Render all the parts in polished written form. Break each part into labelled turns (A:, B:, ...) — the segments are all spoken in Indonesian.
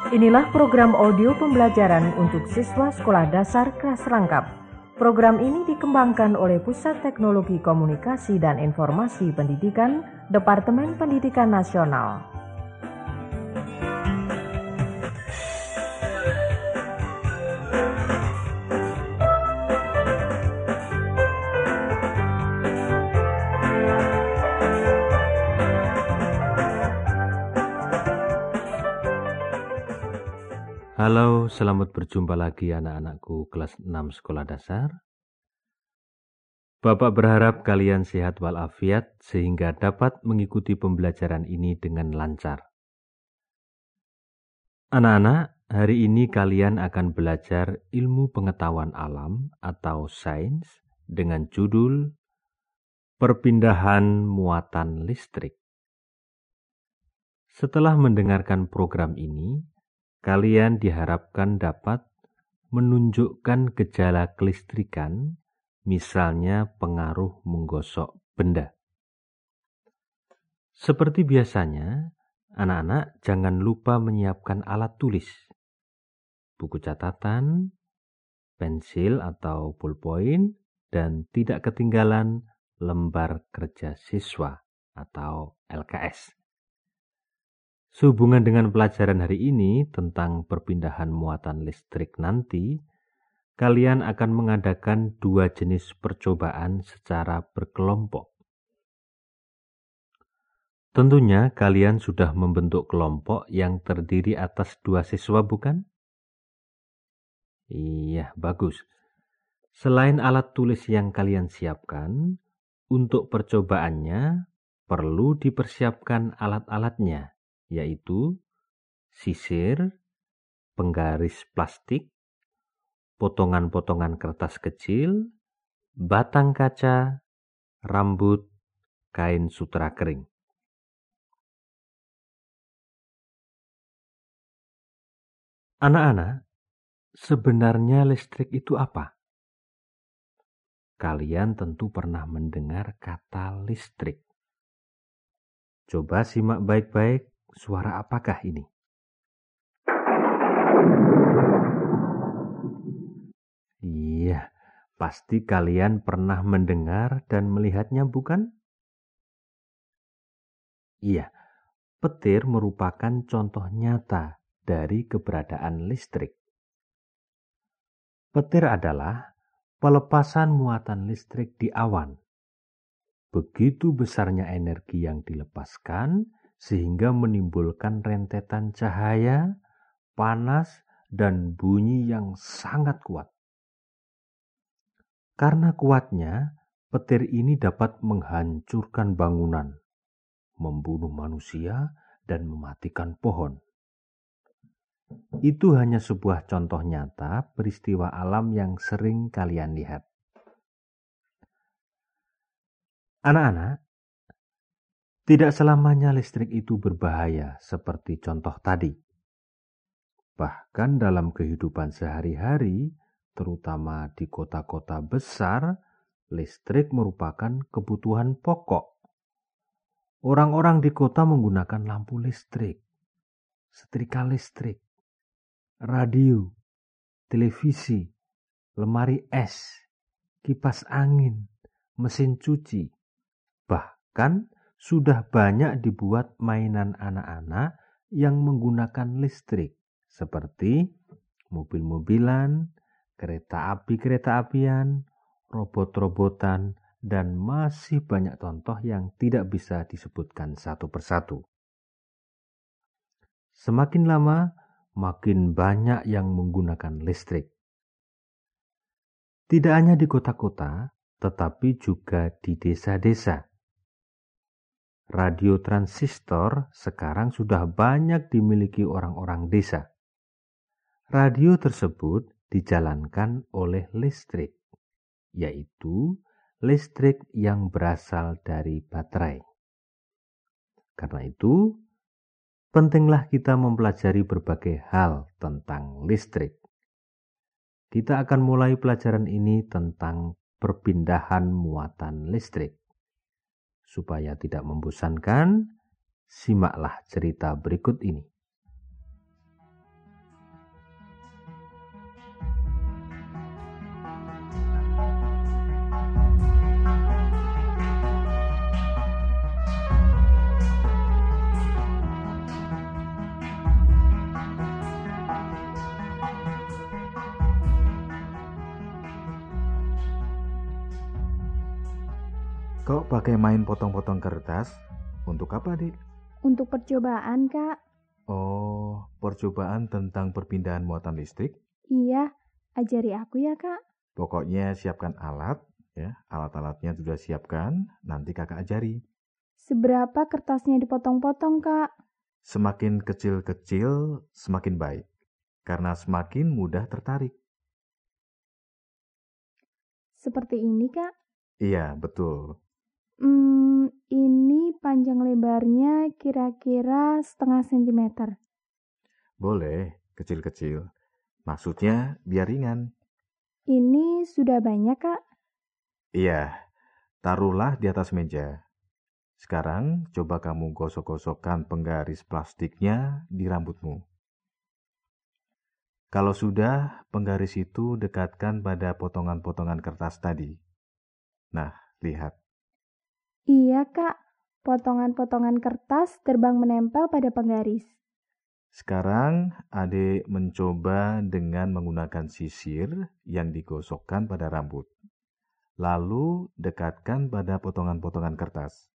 A: Inilah program audio pembelajaran untuk siswa sekolah dasar kelas rangkap. Program ini dikembangkan oleh Pusat Teknologi Komunikasi dan Informasi Pendidikan, Departemen Pendidikan Nasional.
B: Halo, selamat berjumpa lagi anak-anakku kelas 6 sekolah dasar. Bapak berharap kalian sehat walafiat sehingga dapat mengikuti pembelajaran ini dengan lancar. Anak-anak, hari ini kalian akan belajar ilmu pengetahuan alam atau sains dengan judul Perpindahan Muatan Listrik. Setelah mendengarkan program ini, kalian diharapkan dapat menunjukkan gejala kelistrikan, misalnya pengaruh menggosok benda. Seperti biasanya, anak-anak jangan lupa menyiapkan alat tulis, buku catatan, pensil atau ballpoint, dan tidak ketinggalan lembar kerja siswa atau LKS. Sehubungan dengan pelajaran hari ini tentang perpindahan muatan listrik nanti, kalian akan mengadakan 2 jenis percobaan secara berkelompok. Tentunya kalian sudah membentuk kelompok yang terdiri atas 2 siswa, bukan? Iya, bagus. Selain alat tulis yang kalian siapkan, untuk percobaannya perlu dipersiapkan alat-alatnya, yaitu sisir, penggaris plastik, potongan-potongan kertas kecil, batang kaca, rambut, kain sutra kering. Anak-anak, sebenarnya listrik itu apa? Kalian tentu pernah mendengar kata listrik. Coba simak baik-baik, suara apakah ini? Iya, pasti kalian pernah mendengar dan melihatnya, bukan? Iya, petir merupakan contoh nyata dari keberadaan listrik. Petir adalah pelepasan muatan listrik di awan. Begitu besarnya energi yang dilepaskan sehingga menimbulkan rentetan cahaya, panas, dan bunyi yang sangat kuat. Karena kuatnya, petir ini dapat menghancurkan bangunan, membunuh manusia, dan mematikan pohon. Itu hanya sebuah contoh nyata peristiwa alam yang sering kalian lihat. Anak-anak, tidak selamanya listrik itu berbahaya seperti contoh tadi. Bahkan dalam kehidupan sehari-hari, terutama di kota-kota besar, listrik merupakan kebutuhan pokok. Orang-orang di kota menggunakan lampu listrik, setrika listrik, radio, televisi, lemari es, kipas angin, mesin cuci. Bahkan sudah banyak dibuat mainan anak-anak yang menggunakan listrik, seperti mobil-mobilan, kereta api-kereta-apian, robot-robotan, dan masih banyak contoh yang tidak bisa disebutkan satu persatu. Semakin lama, makin banyak yang menggunakan listrik. Tidak hanya di kota-kota, tetapi juga di desa-desa. Radio transistor sekarang sudah banyak dimiliki orang-orang desa. Radio tersebut dijalankan oleh listrik, yaitu listrik yang berasal dari baterai. Karena itu, pentinglah kita mempelajari berbagai hal tentang listrik. Kita akan mulai pelajaran ini tentang perpindahan muatan listrik. Supaya tidak membosankan, simaklah cerita berikut ini.
C: Kok pakai main potong-potong kertas? Untuk apa, Dik?
D: Untuk percobaan, Kak.
C: Oh, percobaan tentang perpindahan muatan listrik?
D: Iya, ajari aku ya, Kak.
C: Pokoknya siapkan alat, ya. Alat-alatnya sudah siapkan, nanti kakak ajari.
D: Seberapa kertasnya dipotong-potong, Kak?
C: Semakin kecil-kecil, semakin baik. Karena semakin mudah tertarik.
D: Seperti ini, Kak.
C: Iya, betul.
D: Ini panjang lebarnya kira-kira 0,5 sentimeter.
C: Boleh, kecil-kecil. Maksudnya biar ringan.
D: Ini sudah banyak, Kak.
C: Iya, taruhlah di atas meja. Sekarang coba kamu gosok-gosokkan penggaris plastiknya di rambutmu. Kalau sudah, penggaris itu dekatkan pada potongan-potongan kertas tadi. Nah, lihat.
D: Iya, Kak. Potongan-potongan kertas terbang menempel pada penggaris.
C: Sekarang adik mencoba dengan menggunakan sisir yang digosokkan pada rambut. Lalu dekatkan pada potongan-potongan kertas.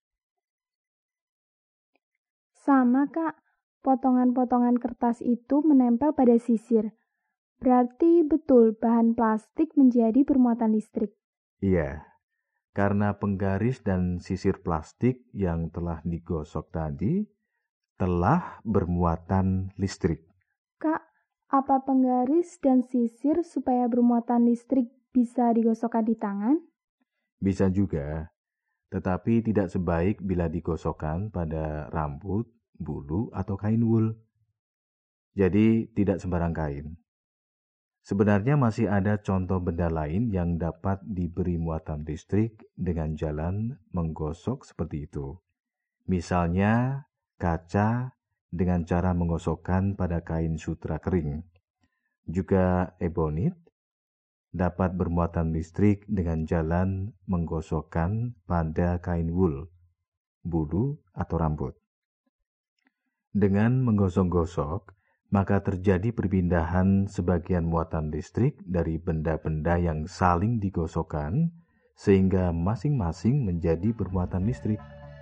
D: Sama, Kak. Potongan-potongan kertas itu menempel pada sisir. Berarti betul bahan plastik menjadi bermuatan listrik.
C: Iya, karena penggaris dan sisir plastik yang telah digosok tadi telah bermuatan listrik.
D: Kak, apa penggaris dan sisir supaya bermuatan listrik bisa digosokkan di tangan?
C: Bisa juga, tetapi tidak sebaik bila digosokkan pada rambut, bulu, atau kain wul. Jadi tidak sembarang kain. Sebenarnya masih ada contoh benda lain yang dapat diberi muatan listrik dengan jalan menggosok seperti itu. Misalnya kaca dengan cara menggosokkan pada kain sutra kering. Juga ebonit dapat bermuatan listrik dengan jalan menggosokkan pada kain wul, bulu, atau rambut. Dengan menggosok-gosok, maka terjadi perpindahan sebagian muatan listrik dari benda-benda yang saling digosokkan, sehingga masing-masing menjadi bermuatan listrik.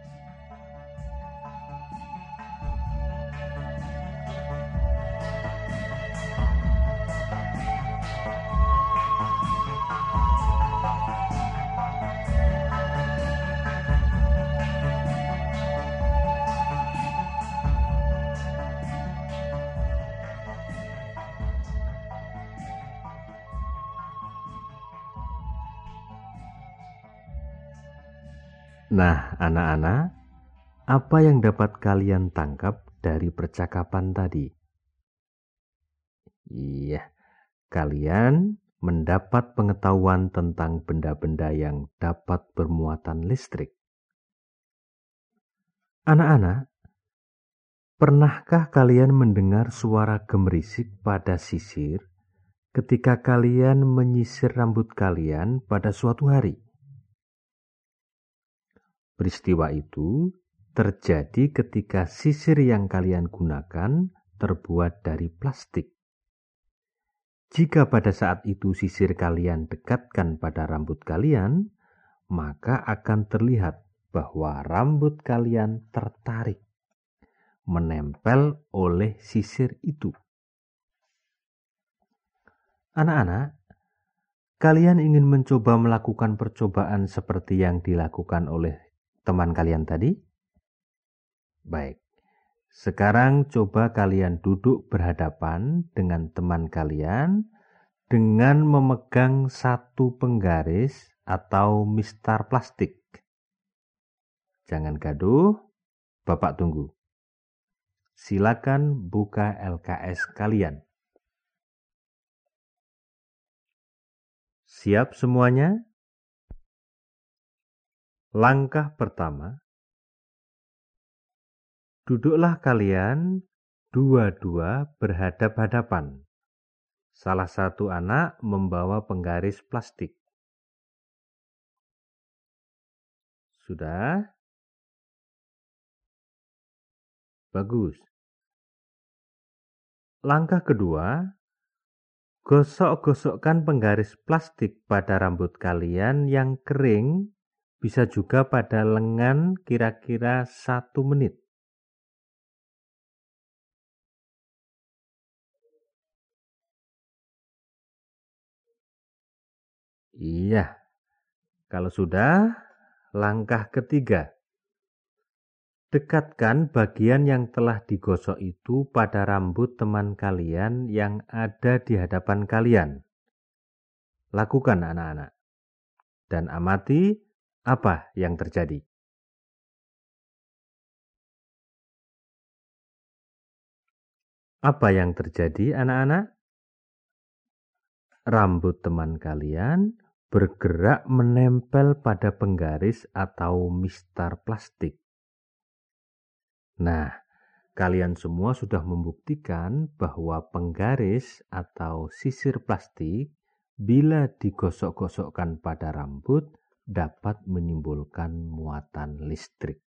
B: Nah, anak-anak, apa yang dapat kalian tangkap dari percakapan tadi? Iya, kalian mendapat pengetahuan tentang benda-benda yang dapat bermuatan listrik. Anak-anak, pernahkah kalian mendengar suara gemerisik pada sisir ketika kalian menyisir rambut kalian pada suatu hari? Peristiwa itu terjadi ketika sisir yang kalian gunakan terbuat dari plastik. Jika pada saat itu sisir kalian dekatkan pada rambut kalian, maka akan terlihat bahwa rambut kalian tertarik, menempel oleh sisir itu. Anak-anak, kalian ingin mencoba melakukan percobaan seperti yang dilakukan oleh teman kalian tadi? Baik, sekarang coba kalian duduk berhadapan dengan teman kalian dengan memegang satu penggaris atau mistar plastik. Jangan gaduh, Bapak tunggu. Silakan buka LKS kalian. Siap semuanya? Langkah pertama, duduklah kalian dua-dua berhadap-hadapan. Salah satu anak membawa penggaris plastik. Sudah? Bagus. Langkah kedua, gosok-gosokkan penggaris plastik pada rambut kalian yang kering bisa juga pada lengan kira-kira 1 menit. Iya, kalau sudah, langkah ketiga. Dekatkan bagian yang telah digosok itu pada rambut teman kalian yang ada di hadapan kalian. Lakukan anak-anak, dan amati apa yang terjadi. Apa yang terjadi anak-anak? Rambut teman kalian bergerak menempel pada penggaris atau mistar plastik. Nah, kalian semua sudah membuktikan bahwa penggaris atau sisir plastik bila digosok-gosokkan pada rambut dapat menimbulkan muatan listrik.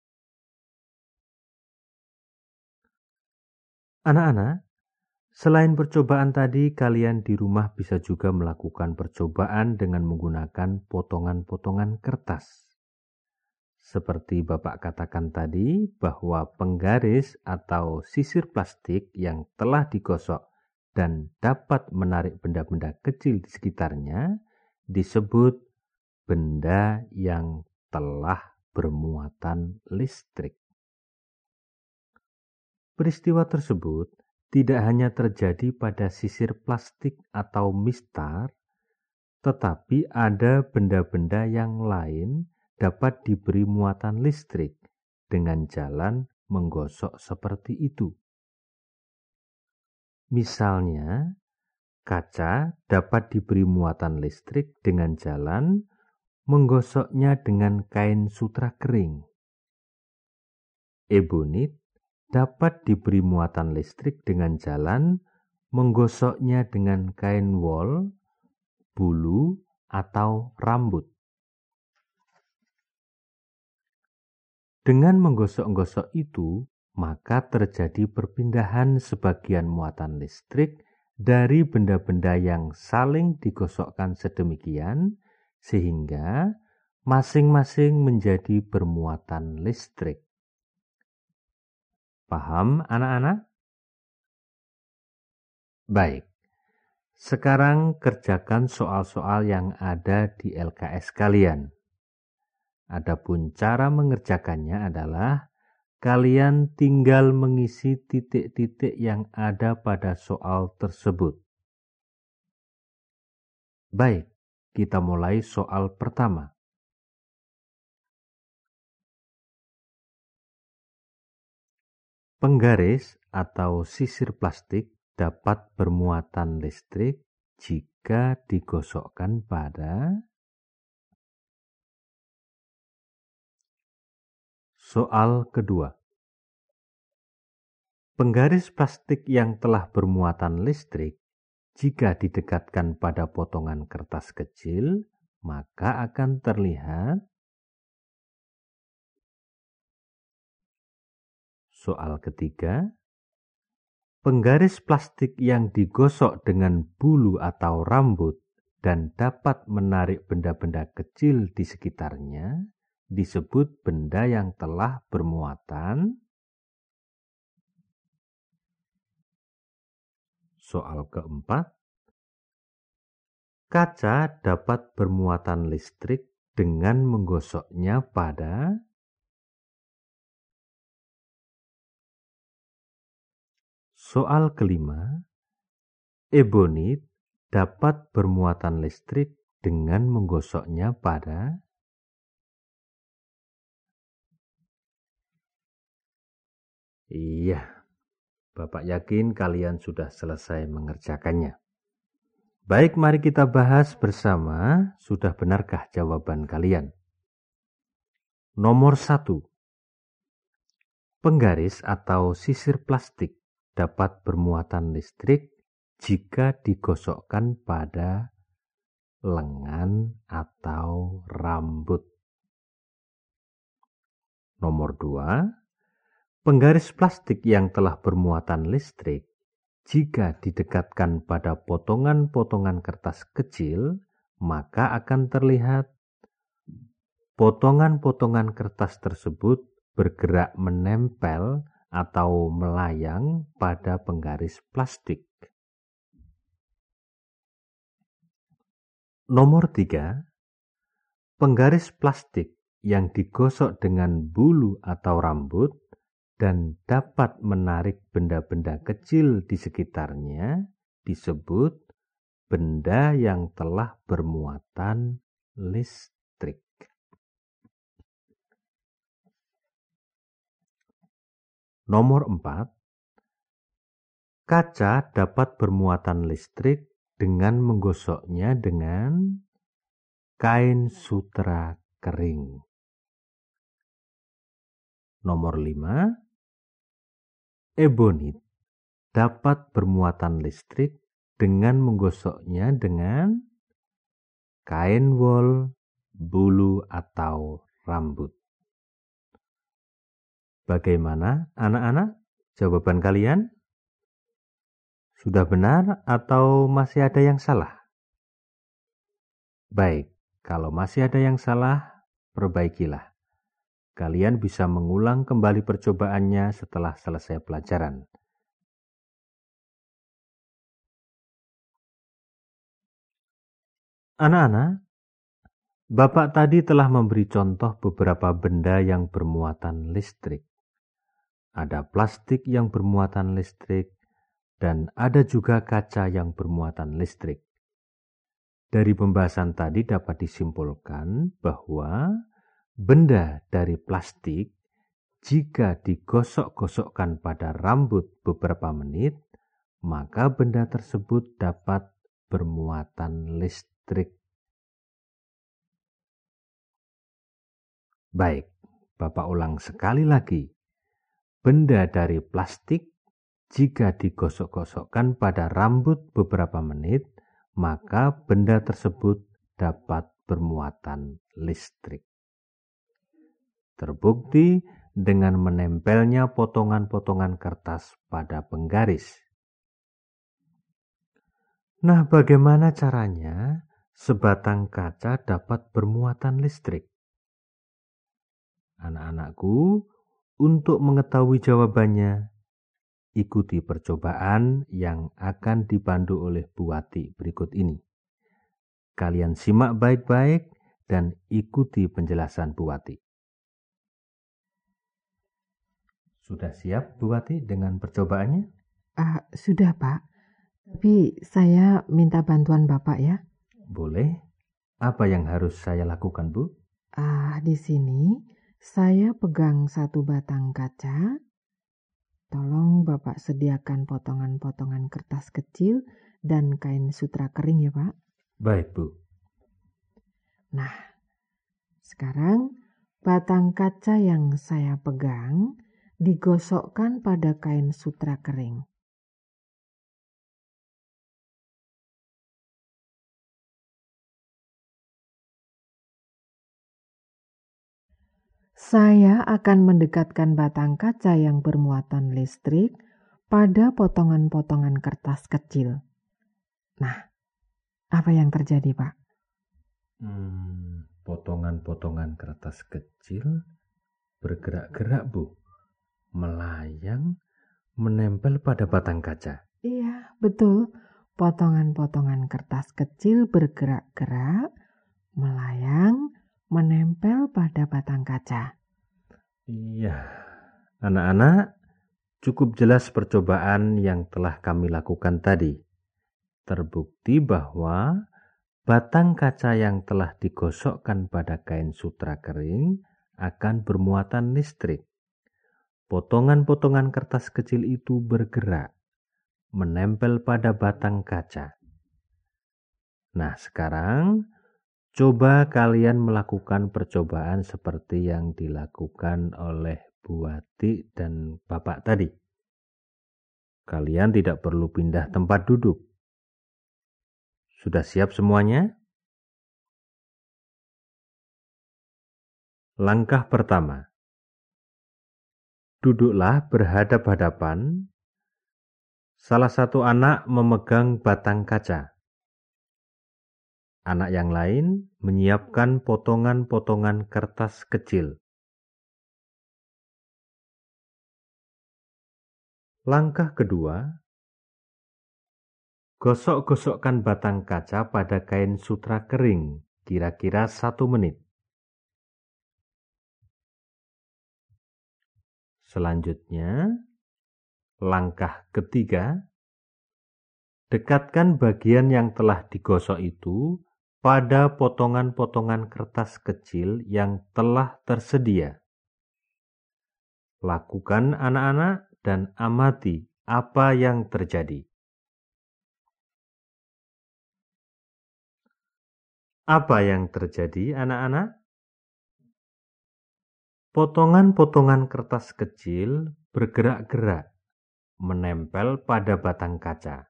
B: Anak-anak, selain percobaan tadi, kalian di rumah bisa juga melakukan percobaan dengan menggunakan potongan-potongan kertas. Seperti Bapak katakan tadi, bahwa penggaris atau sisir plastik yang telah digosok dan dapat menarik benda-benda kecil di sekitarnya disebut benda yang telah bermuatan listrik. Peristiwa tersebut tidak hanya terjadi pada sisir plastik atau mistar, tetapi ada benda-benda yang lain dapat diberi muatan listrik dengan jalan menggosok seperti itu. Misalnya, kaca dapat diberi muatan listrik dengan jalan menggosoknya dengan kain sutra kering. Ebonit dapat diberi muatan listrik dengan jalan menggosoknya dengan kain wol, bulu, atau rambut. Dengan menggosok-gosok itu, maka terjadi perpindahan sebagian muatan listrik dari benda-benda yang saling digosokkan sedemikian, sehingga masing-masing menjadi bermuatan listrik. Paham anak-anak? Baik, sekarang kerjakan soal-soal yang ada di LKS kalian. Adapun cara mengerjakannya adalah kalian tinggal mengisi titik-titik yang ada pada soal tersebut. Baik, kita mulai soal pertama. Penggaris atau sisir plastik dapat bermuatan listrik jika digosokkan pada. Soal kedua. Penggaris plastik yang telah bermuatan listrik, jika didekatkan pada potongan kertas kecil, maka akan terlihat. Soal ketiga. Penggaris plastik yang digosok dengan bulu atau rambut dan dapat menarik benda-benda kecil di sekitarnya disebut benda yang telah bermuatan. Soal keempat. Kaca dapat bermuatan listrik dengan menggosoknya pada. Soal kelima. Ebonit dapat bermuatan listrik dengan menggosoknya pada. Iya, Bapak yakin kalian sudah selesai mengerjakannya. Baik, mari kita bahas bersama, sudah benarkah jawaban kalian? Nomor 1. Penggaris atau sisir plastik dapat bermuatan listrik jika digosokkan pada lengan atau rambut. Nomor 2. Penggaris plastik yang telah bermuatan listrik, jika didekatkan pada potongan-potongan kertas kecil, maka akan terlihat. potongan-potongan kertas tersebut bergerak menempel atau melayang pada penggaris plastik. Nomor 3, penggaris plastik yang digosok dengan bulu atau rambut dan dapat menarik benda-benda kecil di sekitarnya disebut benda yang telah bermuatan listrik. Nomor 4, kaca dapat bermuatan listrik dengan menggosoknya dengan kain sutra kering. Nomor 5, ebonit dapat bermuatan listrik dengan menggosoknya dengan kain wol, bulu, atau rambut. Bagaimana anak-anak? Jawaban kalian? Sudah benar atau masih ada yang salah? Baik, kalau masih ada yang salah, perbaikilah. Kalian bisa mengulang kembali percobaannya setelah selesai pelajaran. Anak-anak, Bapak tadi telah memberi contoh beberapa benda yang bermuatan listrik. Ada plastik yang bermuatan listrik, dan ada juga kaca yang bermuatan listrik. Dari pembahasan tadi dapat disimpulkan bahwa benda dari plastik jika digosok-gosokkan pada rambut beberapa menit, maka benda tersebut dapat bermuatan listrik. Baik, Bapak ulang sekali lagi. Benda dari plastik jika digosok-gosokkan pada rambut beberapa menit, maka benda tersebut dapat bermuatan listrik. Terbukti dengan menempelnya potongan-potongan kertas pada penggaris. Nah, bagaimana caranya sebatang kaca dapat bermuatan listrik? Anak-anakku, untuk mengetahui jawabannya, ikuti percobaan yang akan dipandu oleh Bu Wati berikut ini. Kalian simak baik-baik dan ikuti penjelasan Bu Wati. Sudah siap Bu Wati dengan percobaannya?
E: Sudah Pak, tapi saya minta bantuan Bapak ya.
B: Boleh. Apa yang harus saya lakukan Bu?
E: Di sini saya pegang satu batang kaca. Tolong Bapak sediakan potongan-potongan kertas kecil dan kain sutra kering ya Pak.
B: Baik Bu.
E: Nah, sekarang batang kaca yang saya pegang digosokkan pada kain sutra kering. Saya akan mendekatkan batang kaca yang bermuatan listrik pada potongan-potongan kertas kecil. Nah, apa yang terjadi, Pak?
B: Potongan-potongan kertas kecil bergerak-gerak, Bu. Melayang, menempel pada batang kaca.
E: Iya, betul. Potongan-potongan kertas kecil bergerak-gerak, melayang, menempel pada batang kaca.
B: Iya, anak-anak, cukup jelas percobaan yang telah kami lakukan tadi. Terbukti bahwa batang kaca yang telah digosokkan pada kain sutra kering akan bermuatan listrik. Potongan-potongan kertas kecil itu bergerak, menempel pada batang kaca. Nah, sekarang coba kalian melakukan percobaan seperti yang dilakukan oleh Bu Wati dan Bapak tadi. Kalian tidak perlu pindah tempat duduk. Sudah siap semuanya? Langkah pertama. Duduklah berhadap-hadapan. Salah satu anak memegang batang kaca. Anak yang lain menyiapkan potongan-potongan kertas kecil. Langkah kedua, gosok-gosokkan batang kaca pada kain sutra kering, kira-kira 1 menit. Selanjutnya, langkah ketiga, dekatkan bagian yang telah digosok itu pada potongan-potongan kertas kecil yang telah tersedia. Lakukan anak-anak dan amati apa yang terjadi. Apa yang terjadi, anak-anak? Potongan-potongan kertas kecil bergerak-gerak, menempel pada batang kaca.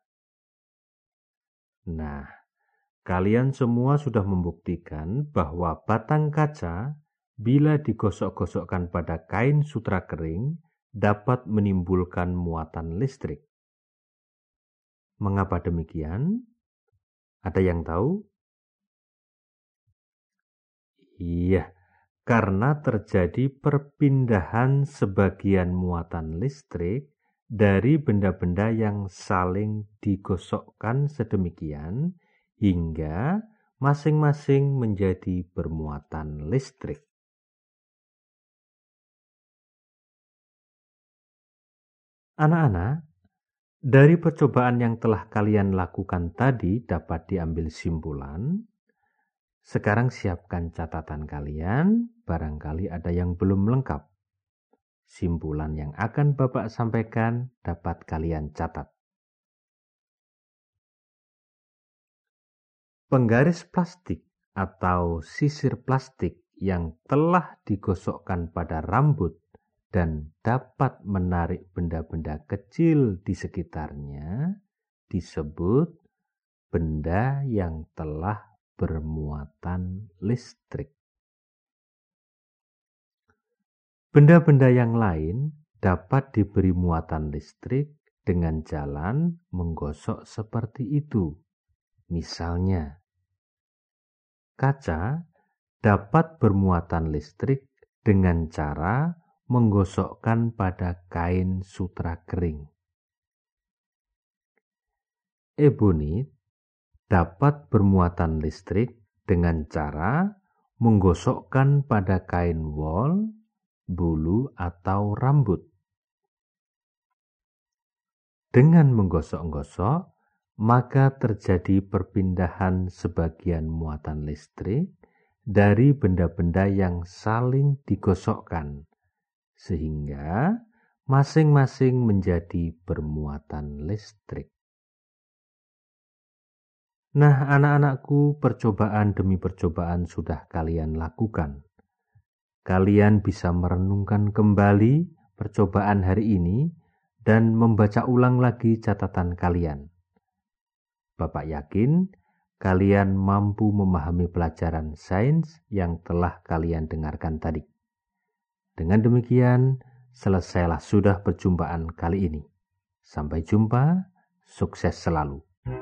B: Nah, kalian semua sudah membuktikan bahwa batang kaca bila digosok-gosokkan pada kain sutra kering dapat menimbulkan muatan listrik. Mengapa demikian? Ada yang tahu? Iya, karena terjadi perpindahan sebagian muatan listrik dari benda-benda yang saling digosokkan sedemikian hingga masing-masing menjadi bermuatan listrik. Anak-anak, dari percobaan yang telah kalian lakukan tadi dapat diambil simpulan. Sekarang siapkan catatan kalian, barangkali ada yang belum lengkap. Simpulan yang akan Bapak sampaikan dapat kalian catat. Penggaris plastik atau sisir plastik yang telah digosokkan pada rambut dan dapat menarik benda-benda kecil di sekitarnya disebut benda yang telah bermuatan listrik. Benda-benda yang lain dapat diberi muatan listrik dengan jalan menggosok seperti itu. Misalnya, kaca dapat bermuatan listrik dengan cara menggosokkan pada kain sutra kering. Ebonit dapat bermuatan listrik dengan cara menggosokkan pada kain wol, bulu, atau rambut. Dengan menggosok-gosok, maka terjadi perpindahan sebagian muatan listrik dari benda-benda yang saling digosokkan, sehingga masing-masing menjadi bermuatan listrik. Nah, anak-anakku, percobaan demi percobaan sudah kalian lakukan. Kalian bisa merenungkan kembali percobaan hari ini dan membaca ulang lagi catatan kalian. Bapak yakin kalian mampu memahami pelajaran sains yang telah kalian dengarkan tadi. Dengan demikian, selesailah sudah perjumpaan kali ini. Sampai jumpa, sukses selalu.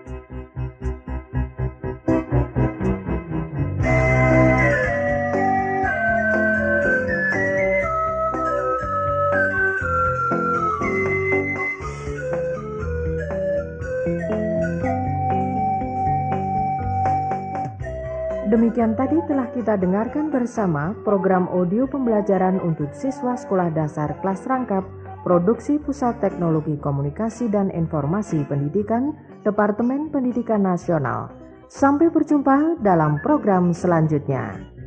A: Demikian tadi telah kita dengarkan bersama program audio pembelajaran untuk siswa sekolah dasar kelas rangkap, produksi Pusat Teknologi Komunikasi dan Informasi Pendidikan, Departemen Pendidikan Nasional. Sampai berjumpa dalam program selanjutnya.